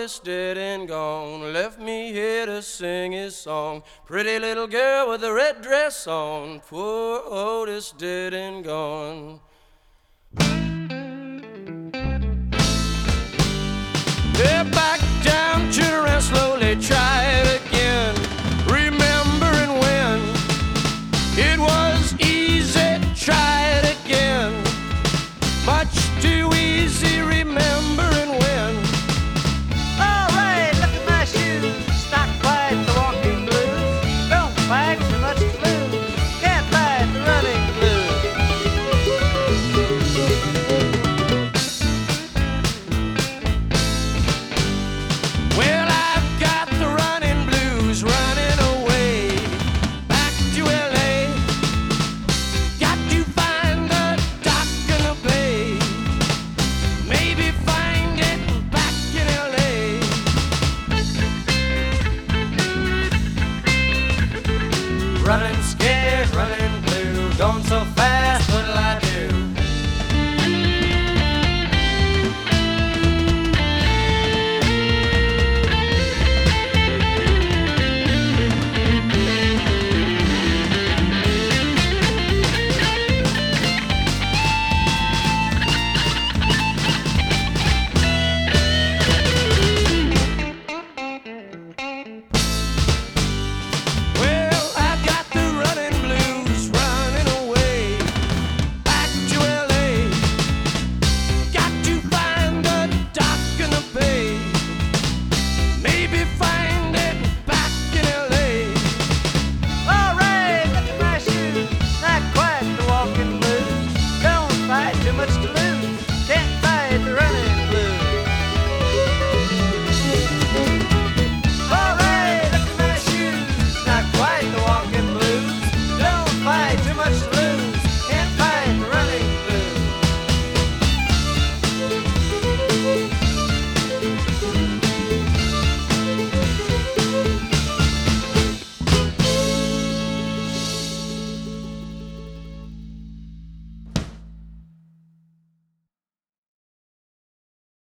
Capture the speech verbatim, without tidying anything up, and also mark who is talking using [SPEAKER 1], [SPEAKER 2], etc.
[SPEAKER 1] Otis dead and gone, left me here to sing his song. Pretty little girl with a red dress on, poor Otis dead and gone. Everybody